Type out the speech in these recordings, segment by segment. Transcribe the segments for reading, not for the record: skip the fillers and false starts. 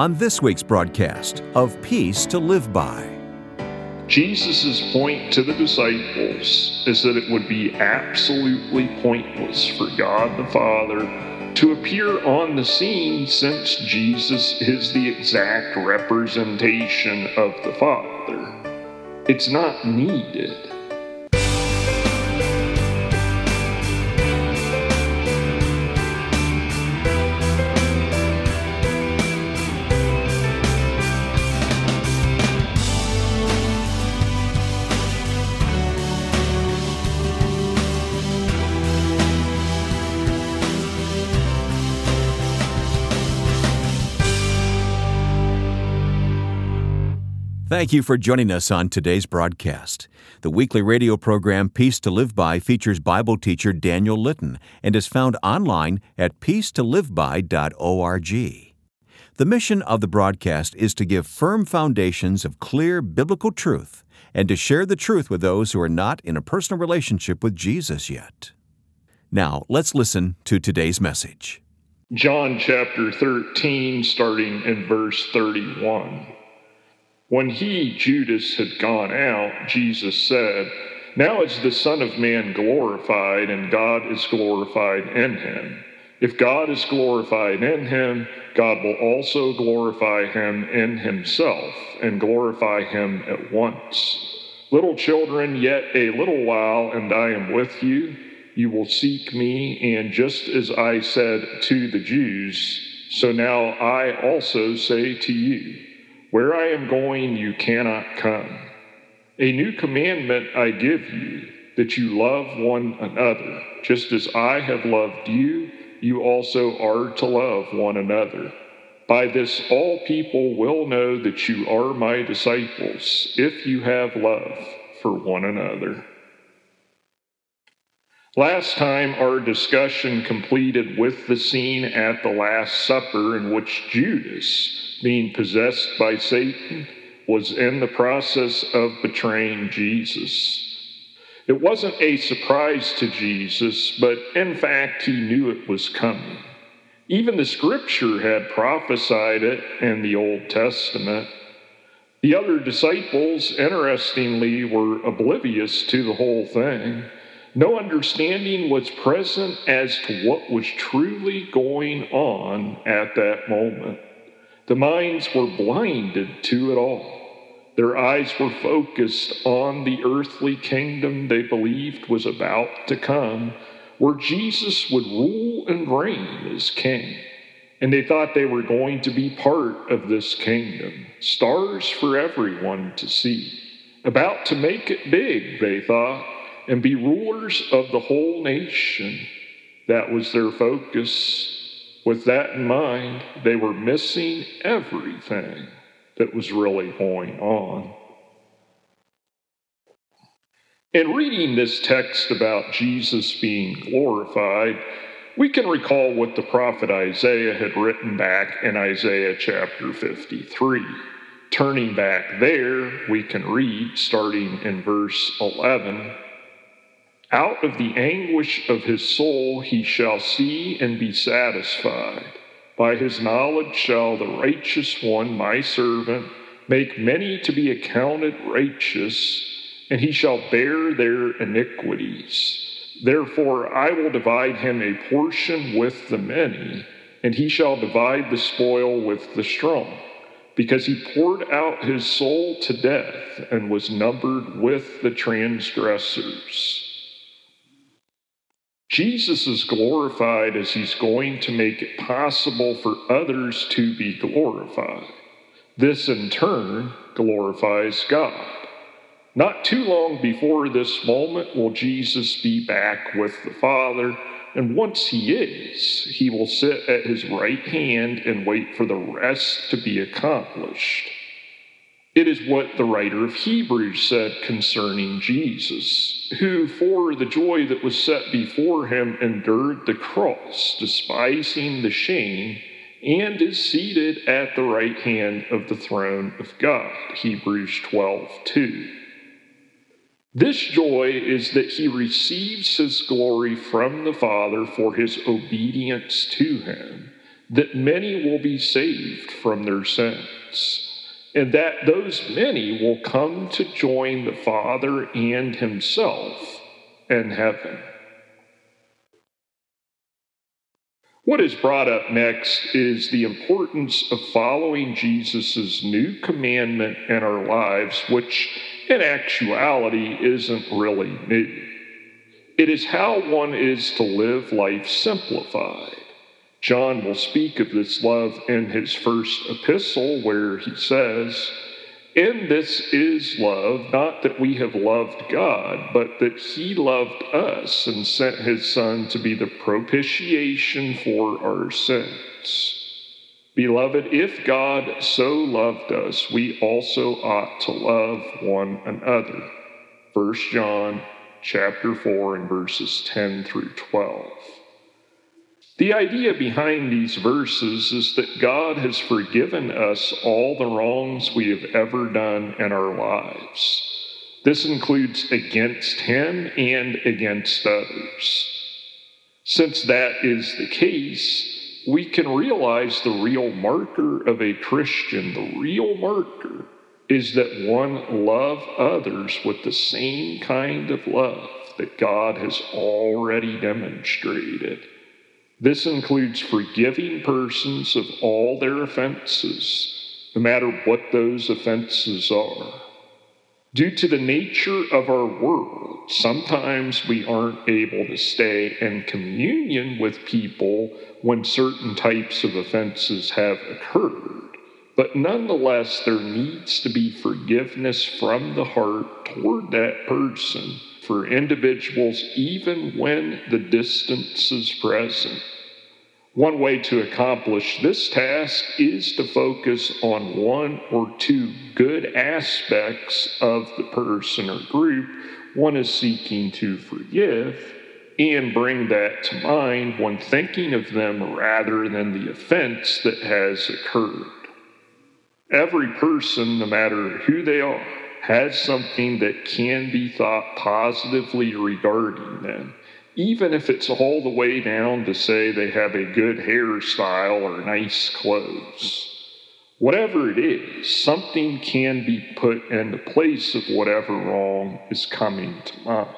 on this week's broadcast of Peace to Live By. Jesus' point to the disciples is that it would be absolutely pointless for God the Father to appear on the scene, since Jesus is the exact representation of the Father. It's not needed. Thank you for joining us on today's broadcast. The weekly radio program Peace to Live By features Bible teacher Daniel Litton and is found online at peacetoliveby.org. The mission of the broadcast is to give firm foundations of clear biblical truth and to share the truth with those who are not in a personal relationship with Jesus yet. Now, let's listen to today's message. John chapter 13, starting in verse 31. When he, Judas, had gone out, Jesus said, "Now is the Son of Man glorified, and God is glorified in him. If God is glorified in him, God will also glorify him in himself, and glorify him at once. Little children, yet a little while, and I am with you. You will seek me, and just as I said to the Jews, so now I also say to you, where I am going, you cannot come. A new commandment I give you, that you love one another. Just as I have loved you, you also are to love one another. By this all people will know that you are my disciples, if you have love for one another." Last time, our discussion completed with the scene at the Last Supper in which Judas, being possessed by Satan, was in the process of betraying Jesus. It wasn't a surprise to Jesus, but in fact, he knew it was coming. Even the scripture had prophesied it in the Old Testament. The other disciples, interestingly, were oblivious to the whole thing. No understanding was present as to what was truly going on at that moment. The minds were blinded to it all. Their eyes were focused on the earthly kingdom they believed was about to come, where Jesus would rule and reign as king. And they thought they were going to be part of this kingdom, stars for everyone to see. About to make it big, they thought, and be rulers of the whole nation. That was their focus. With that in mind, they were missing everything that was really going on. In reading this text about Jesus being glorified, we can recall what the prophet Isaiah had written back in Isaiah chapter 53. Turning back there, we can read, starting in verse 11, "Out of the anguish of his soul he shall see and be satisfied. By his knowledge shall the righteous one, my servant, make many to be accounted righteous, and he shall bear their iniquities. Therefore I will divide him a portion with the many, and he shall divide the spoil with the strong, because he poured out his soul to death and was numbered with the transgressors." Jesus is glorified as he's going to make it possible for others to be glorified. This, in turn, glorifies God. Not too long before this moment will Jesus be back with the Father, and once he is, he will sit at his right hand and wait for the rest to be accomplished. It is what the writer of Hebrews said concerning Jesus, who, for the joy that was set before him, endured the cross, despising the shame, and is seated at the right hand of the throne of God. Hebrews 12:2. This joy is that he receives his glory from the Father for his obedience to him. that many will be saved from their sins, and that those many will come to join the Father and himself in heaven. What is brought up next is the importance of following Jesus' new commandment in our lives, which in actuality isn't really new. It is how one is to live life simplified. John will speak of this love in his first epistle, where he says, "In this is love, not that we have loved God, but that he loved us and sent his Son to be the propitiation for our sins. Beloved, if God so loved us, we also ought to love one another." 1 John chapter 4 and verses 10 through 12. The idea behind these verses is that God has forgiven us all the wrongs we have ever done in our lives. This includes against him and against others. Since that is the case, we can realize the real marker of a Christian. The real marker is that one love others with the same kind of love that God has already demonstrated. This includes forgiving persons of all their offenses, no matter what those offenses are. Due to the nature of our world, sometimes we aren't able to stay in communion with people when certain types of offenses have occurred. But nonetheless, there needs to be forgiveness from the heart toward that person for individuals, even when the distance is present. One way to accomplish this task is to focus on one or two good aspects of the person or group one is seeking to forgive, and bring that to mind when thinking of them rather than the offense that has occurred. Every person, no matter who they are, has something that can be thought positively regarding them, even if it's all the way down to say they have a good hairstyle or nice clothes. Whatever it is, something can be put in the place of whatever wrong is coming to mind.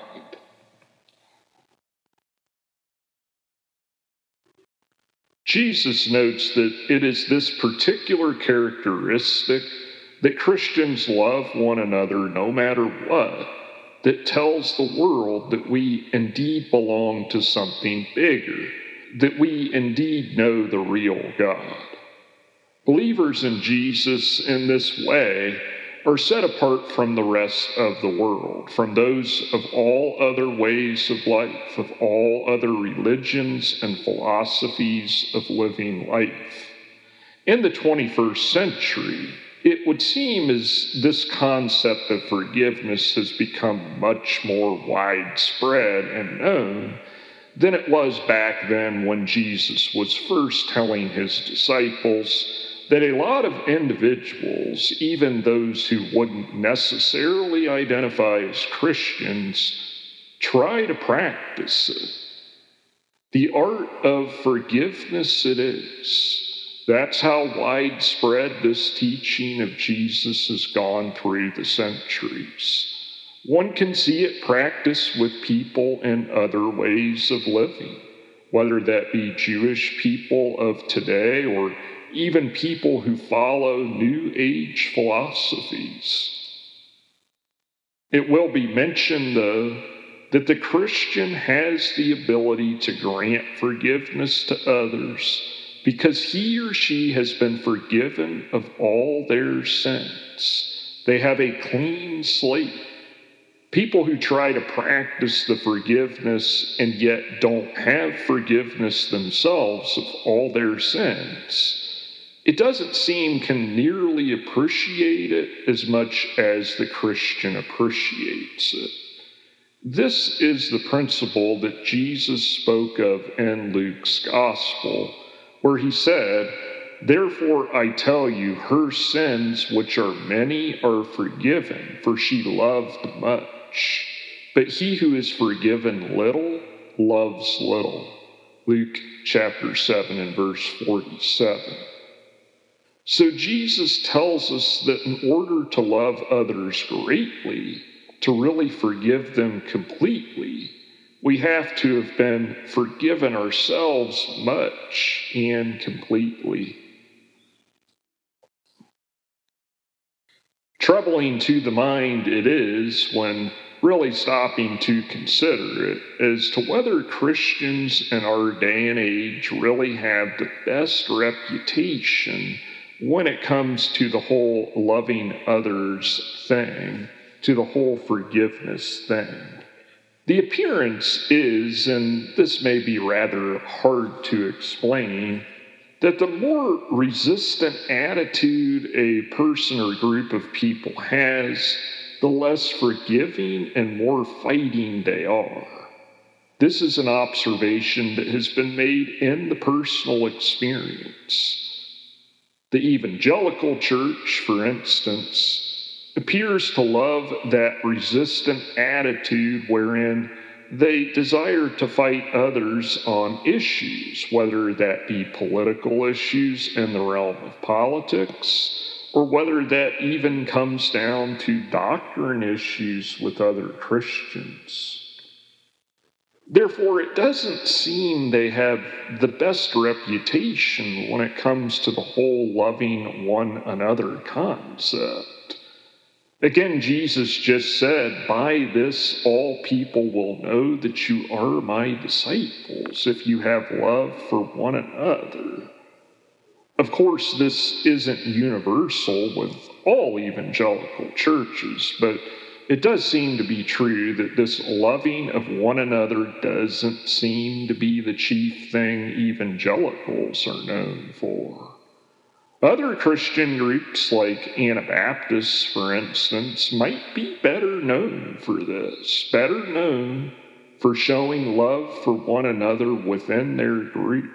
Jesus notes that it is this particular characteristic that Christians love one another no matter what, that tells the world that we indeed belong to something bigger, that we indeed know the real God. Believers in Jesus in this way are set apart from the rest of the world, from those of all other ways of life, of all other religions and philosophies of living life. In the 21st century, it would seem as this concept of forgiveness has become much more widespread and known than it was back then when Jesus was first telling his disciples that a lot of individuals, even those who wouldn't necessarily identify as Christians, try to practice it. The art of forgiveness it is. That's how widespread this teaching of Jesus has gone through the centuries. One can see it practiced with people in other ways of living, whether that be Jewish people of today or even people who follow New Age philosophies. It will be mentioned, though, that the Christian has the ability to grant forgiveness to others because he or she has been forgiven of all their sins. They have a clean slate. People who try to practice the forgiveness and yet don't have forgiveness themselves of all their sins, it doesn't seem can nearly appreciate it as much as the Christian appreciates it. This is the principle that Jesus spoke of in Luke's gospel, where he said, "Therefore I tell you, her sins, which are many, are forgiven, for she loved much. But he who is forgiven little, loves little." Luke chapter 7 and verse 47. So Jesus tells us that in order to love others greatly, to really forgive them completely, we have to have been forgiven ourselves much and completely. Troubling to the mind it is when really stopping to consider it as to whether Christians in our day and age really have the best reputation when it comes to the whole loving others thing, to the whole forgiveness thing. The appearance is, and this may be rather hard to explain, that the more resistant attitude a person or group of people has, the less forgiving and more fighting they are. This is an observation that has been made in the personal experience. The evangelical church, for instance, appears to love that resistant attitude wherein they desire to fight others on issues, whether that be political issues in the realm of politics, or whether that even comes down to doctrine issues with other Christians. Therefore, it doesn't seem they have the best reputation when it comes to the whole loving one another concept. Again, Jesus just said, "By this all people will know that you are my disciples, if you have love for one another." Of course, this isn't universal with all evangelical churches, but it does seem to be true that this loving of one another doesn't seem to be the chief thing evangelicals are known for. Other Christian groups like Anabaptists, for instance, might be better known for this, better known for showing love for one another within their group.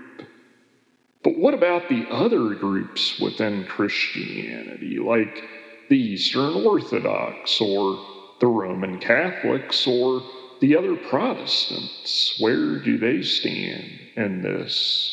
But what about the other groups within Christianity, like the Eastern Orthodox or the Roman Catholics or the other Protestants? Where do they stand in this?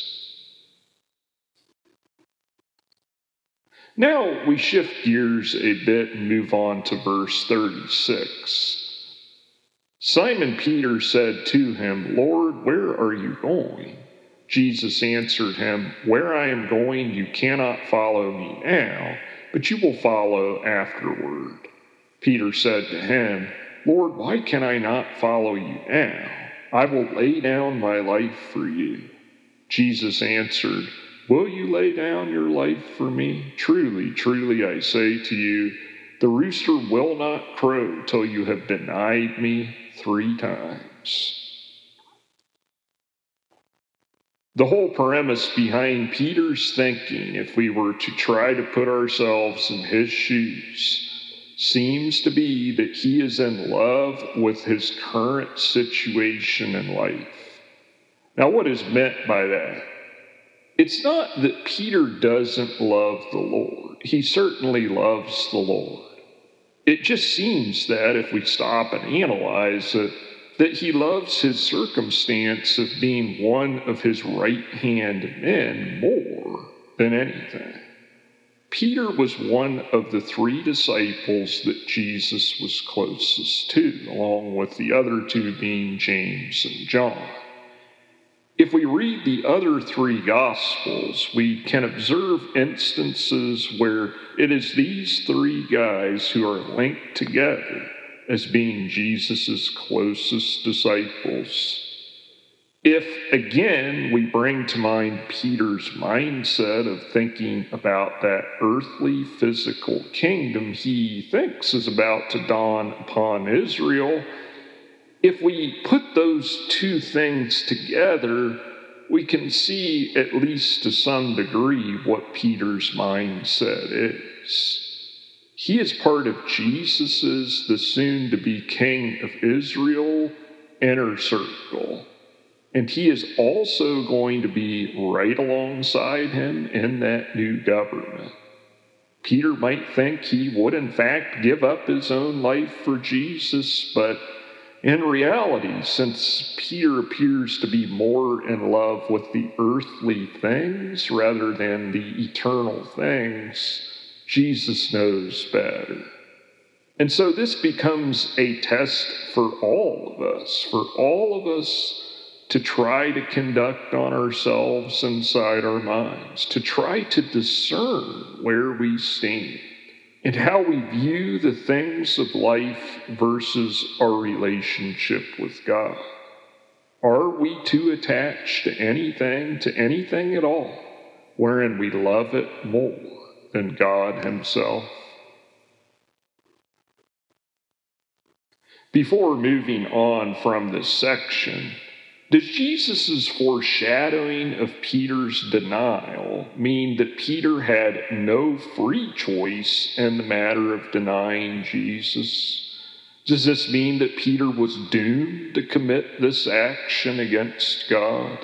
Now we shift gears a bit and move on to verse 36. Simon Peter said to him, "Lord, where are you going?" Jesus answered him, "Where I am going you cannot follow me now, but you will follow afterward." Peter said to him, "Lord, why can I not follow you now? I will lay down my life for you." Jesus answered, "Will you lay down your life for me? Truly, truly, I say to you, the rooster will not crow till you have denied me 3 times. The whole premise behind Peter's thinking, if we were to try to put ourselves in his shoes, seems to be that he is in love with his current situation in life. Now, what is meant by that? It's not that Peter doesn't love the Lord. He certainly loves the Lord. It just seems that if we stop and analyze it, that he loves his circumstance of being one of his right-hand men more than anything. Peter was one of the 3 disciples that Jesus was closest to, along with the other 2 being James and John. If we read the other 3 Gospels, we can observe instances where it is these 3 guys who are linked together as being Jesus' closest disciples. If, again, we bring to mind Peter's mindset of thinking about that earthly physical kingdom he thinks is about to dawn upon Israel, if we put those 2 things together, we can see, at least to some degree, what Peter's mindset is. He is part of Jesus's, the soon-to-be King of Israel, inner circle. And he is also going to be right alongside him in that new government. Peter might think he would, in fact, give up his own life for Jesus, but In reality, since Peter appears to be more in love with the earthly things rather than the eternal things, Jesus knows better. And so this becomes a test for all of us to try to conduct on ourselves inside our minds, to try to discern where we stand and how we view the things of life versus our relationship with God. Are we too attached to anything at all, wherein we love it more than God himself? Before moving on from this section, does Jesus' foreshadowing of Peter's denial mean that Peter had no free choice in the matter of denying Jesus? Does this mean that Peter was doomed to commit this action against God?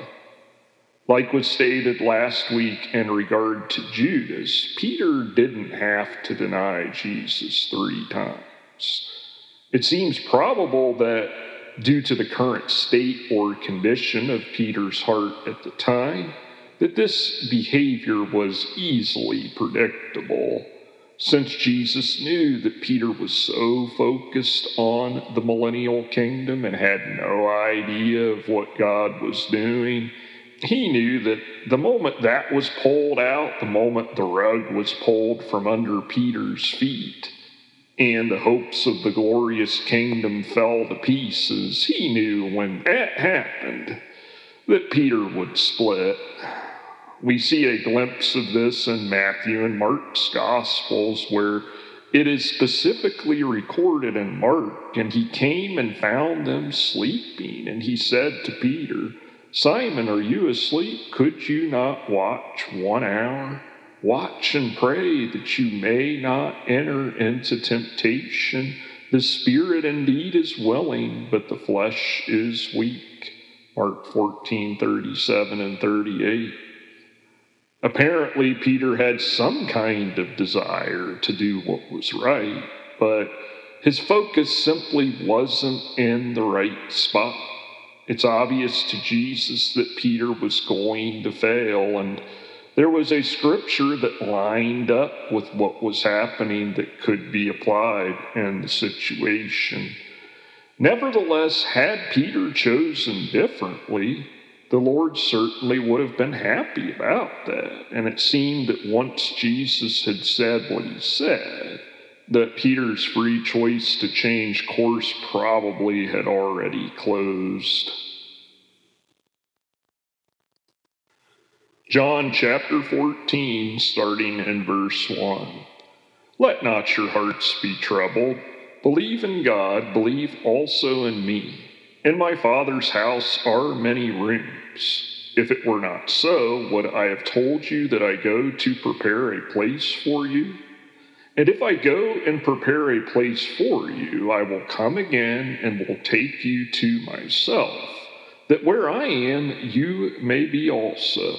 Like was stated last week in regard to Judas, Peter didn't have to deny Jesus 3 times. It seems probable that due to the current state or condition of Peter's heart at the time, that this behavior was easily predictable, since Jesus knew that Peter was so focused on the millennial kingdom and had no idea of what God was doing. He knew that the moment that was pulled out, the moment the rug was pulled from under Peter's feet, and the hopes of the glorious kingdom fell to pieces, he knew when that happened that Peter would split. We see a glimpse of this in Matthew and Mark's Gospels, where it is specifically recorded in Mark, and he came and found them sleeping, and he said to Peter, "Simon, are you asleep? Could you not watch 1 hour? Watch and pray that you may not enter into temptation. The spirit indeed is willing, but the flesh is weak." Mark 14:37 and 38. Apparently, Peter had some kind of desire to do what was right, but his focus simply wasn't in the right spot. It's obvious to Jesus that Peter was going to fail, and there was a scripture that lined up with what was happening that could be applied in the situation. Nevertheless, had Peter chosen differently, the Lord certainly would have been happy about that. And it seemed that once Jesus had said what he said, that Peter's free choice to change course probably had already closed. John chapter 14, starting in verse 1. "Let not your hearts be troubled. Believe in God, believe also in me. In my Father's house are many rooms. If it were not so, would I have told you that I go to prepare a place for you? And if I go and prepare a place for you, I will come again and will take you to myself, that where I am, you may be also."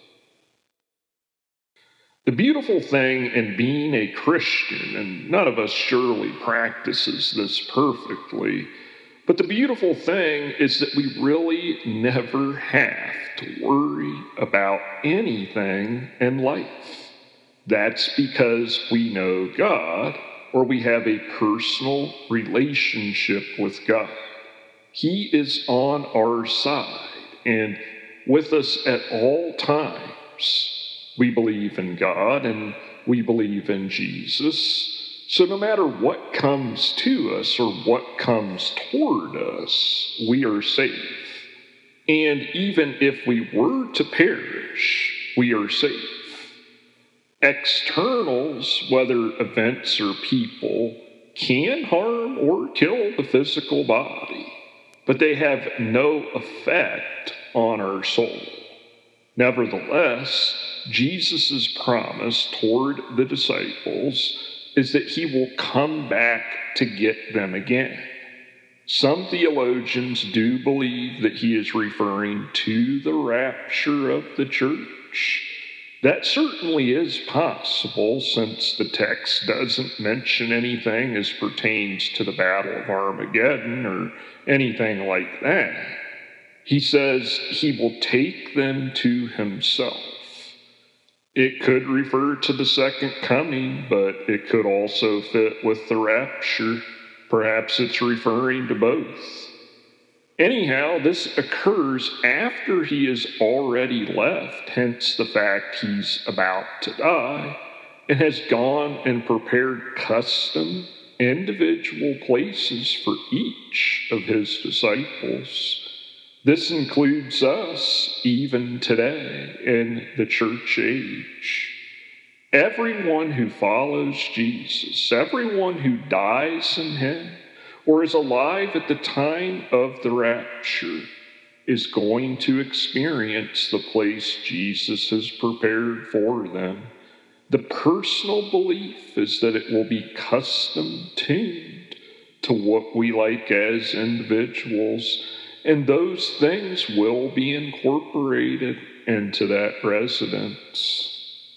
The beautiful thing in being a Christian, and none of us surely practices this perfectly, but the beautiful thing is that we really never have to worry about anything in life. That's because we know God, or we have a personal relationship with God. He is on our side and with us at all times. We believe in God and we believe in Jesus. So no matter what comes to us or what comes toward us, we are safe. And even if we were to perish, we are safe. Externals, whether events or people, can harm or kill the physical body, but they have no effect on our soul. Nevertheless, Jesus' promise toward the disciples is that he will come back to get them again. Some theologians do believe that he is referring to the rapture of the church. That certainly is possible, since the text doesn't mention anything as pertains to the Battle of Armageddon or anything like that. He says he will take them to himself. It could refer to the second coming, but it could also fit with the rapture. Perhaps it's referring to both. Anyhow, this occurs after he has already left, hence the fact he's about to die, and has gone and prepared custom, individual places for each of his disciples. This includes us even today in the church age. Everyone who follows Jesus, everyone who dies in him, or is alive at the time of the rapture, is going to experience the place Jesus has prepared for them. The personal belief is that it will be custom tuned to what we like as individuals, and those things will be incorporated into that residence.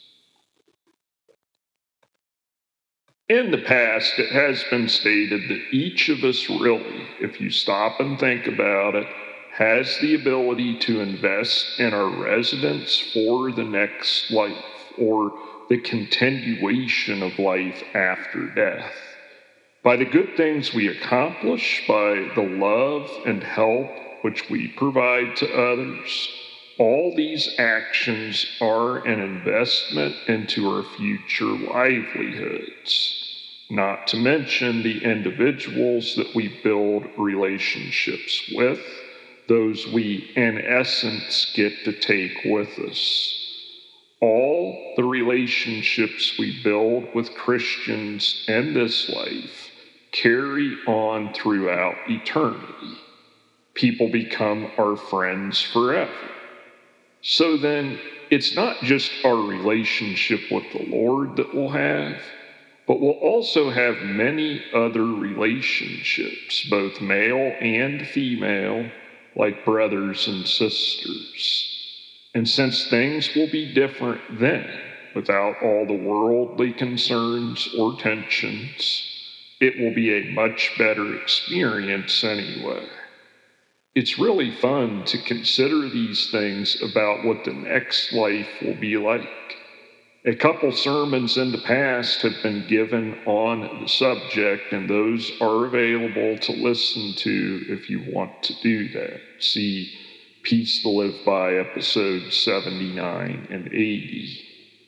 In the past, it has been stated that each of us really, if you stop and think about it, has the ability to invest in our residence for the next life, or the continuation of life after death. By the good things we accomplish, by the love and help which we provide to others, all these actions are an investment into our future livelihoods, not to mention the individuals that we build relationships with, those we in essence get to take with us. All the relationships we build with Christians in this life carry on throughout eternity. People become our friends forever. So then, it's not just our relationship with the Lord that we'll have, but we'll also have many other relationships, both male and female, like brothers and sisters. And since things will be different then, without all the worldly concerns or tensions, it will be a much better experience anyway. It's really fun to consider these things about what the next life will be like. A couple sermons in the past have been given on the subject, and those are available to listen to if you want to do that. See Peace to Live By, episodes 79 and 80.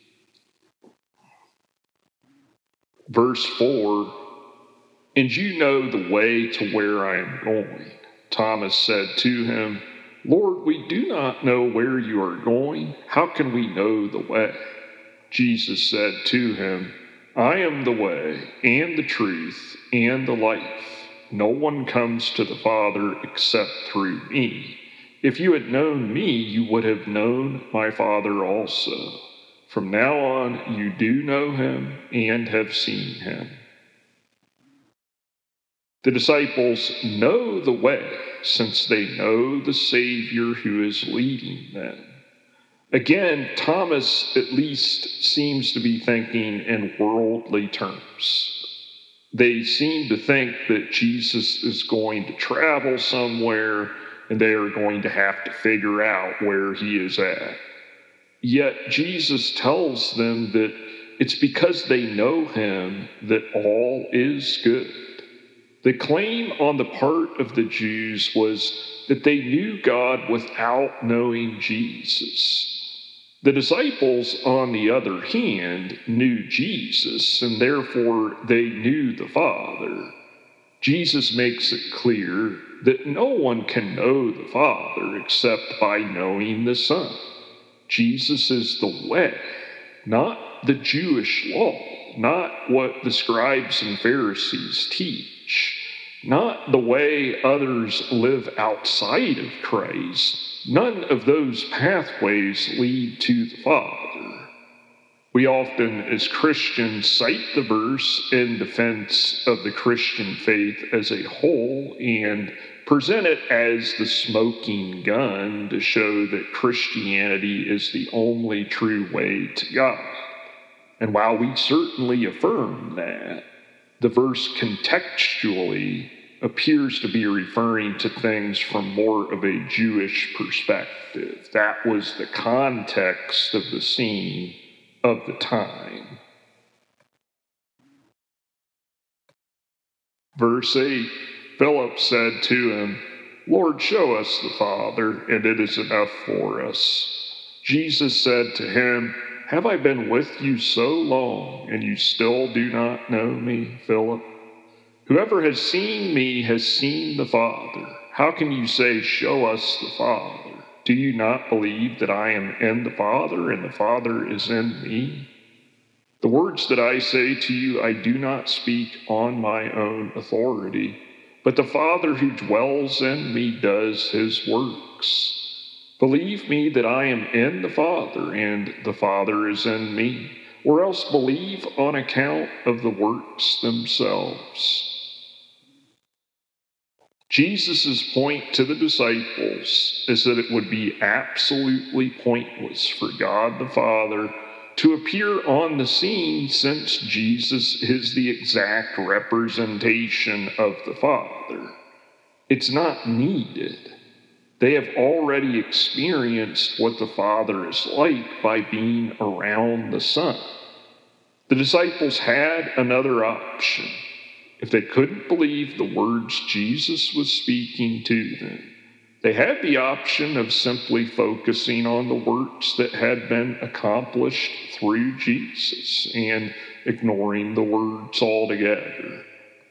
Verse 4, "And you know the way to where I am going." Thomas said to him, "Lord, we do not know where you are going. How can we know the way?" Jesus said to him, "I am the way and the truth and the life. No one comes to the Father except through me. If you had known me, you would have known my Father also. From now on, you do know him and have seen him." The disciples know the way, since they know the Savior who is leading them. Again, Thomas at least seems to be thinking in worldly terms. They seem to think that Jesus is going to travel somewhere, and they are going to have to figure out where he is at. Yet Jesus tells them that it's because they know him that all is good. The claim on the part of the Jews was that they knew God without knowing Jesus. The disciples, on the other hand, knew Jesus, and therefore they knew the Father. Jesus makes it clear that no one can know the Father except by knowing the Son. Jesus is the way, not the Jewish law, not what the scribes and Pharisees teach, not the way others live outside of Christ. None of those pathways lead to the Father. We often, as Christians, cite the verse in defense of the Christian faith as a whole and present it as the smoking gun to show that Christianity is the only true way to God. And while we certainly affirm that, the verse contextually appears to be referring to things from more of a Jewish perspective. That was the context of the scene of the time. Verse 8, Philip said to him, "Lord, show us the Father, and it is enough for us." Jesus said to him, "Have I been with you so long, and you still do not know me, Philip? Whoever has seen me has seen the Father. How can you say, 'Show us the Father'? Do you not believe that I am in the Father, and the Father is in me? The words that I say to you, I do not speak on my own authority, but the Father who dwells in me does his works. Believe me that I am in the Father, and the Father is in me, or else believe on account of the works themselves." Jesus' point to the disciples is that it would be absolutely pointless for God the Father to appear on the scene, since Jesus is the exact representation of the Father. It's not needed. They have already experienced what the Father is like by being around the Son. The disciples had another option. If they couldn't believe the words Jesus was speaking to them, they had the option of simply focusing on the works that had been accomplished through Jesus and ignoring the words altogether.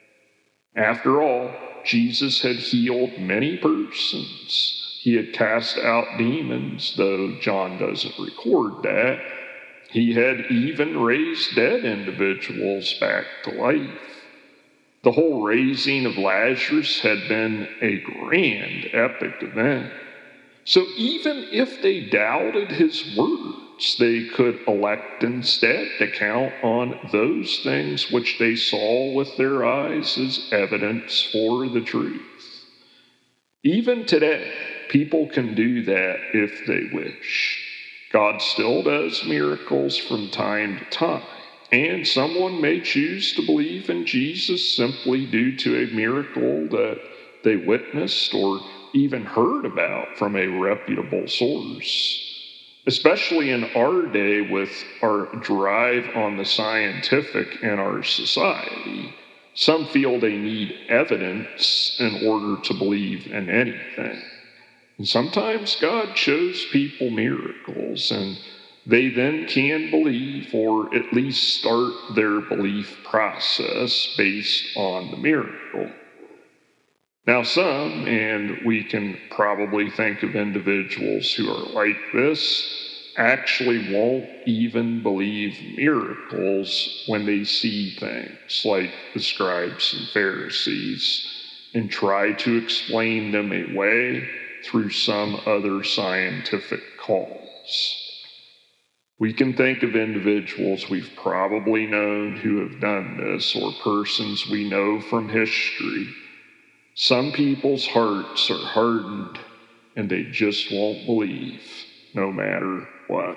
After all, Jesus had healed many persons. He had cast out demons, though John doesn't record that. He had even raised dead individuals back to life. The whole raising of Lazarus had been a grand, epic event. So even if they doubted his words, they could elect instead to count on those things which they saw with their eyes as evidence for the truth. Even today, people can do that if they wish. God still does miracles from time to time. And someone may choose to believe in Jesus simply due to a miracle that they witnessed or even heard about from a reputable source. Especially in our day with our drive on the scientific in our society, some feel they need evidence in order to believe in anything. And sometimes God shows people miracles, and they then can believe, or at least start their belief process based on the miracle. Now some, and we can probably think of individuals who are like this, actually won't even believe miracles when they see things like the scribes and Pharisees and try to explain them away through some other scientific cause. We can think of individuals we've probably known who have done this, or persons we know from history. Some people's hearts are hardened, and they just won't believe, no matter what.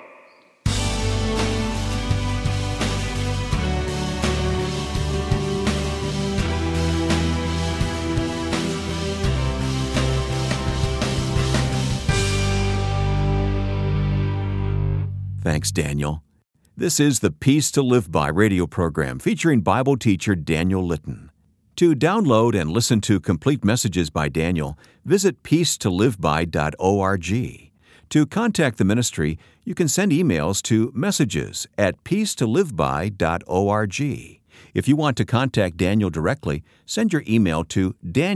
Thanks, Daniel. This is the Peace to Live By radio program featuring Bible teacher Daniel Litton. To download and listen to complete messages by Daniel, visit peacetoliveby.org. To contact the ministry, you can send emails to messages@peacetoliveby.org. If you want to contact Daniel directly, send your email to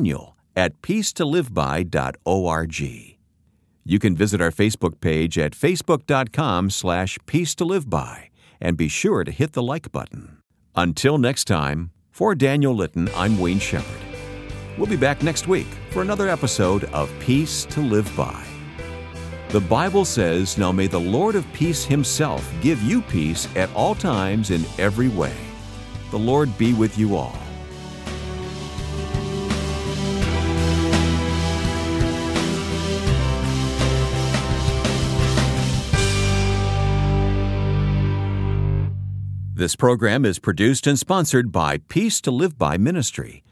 daniel@peacetoliveby.org. You can visit our Facebook page at facebook.com/peacetoliveby and be sure to hit the like button. Until next time, for Daniel Litton, I'm Wayne Shepherd. We'll be back next week for another episode of Peace to Live By. The Bible says, "Now may the Lord of peace himself give you peace at all times in every way." The Lord be with you all. This program is produced and sponsored by Peace to Live By Ministry,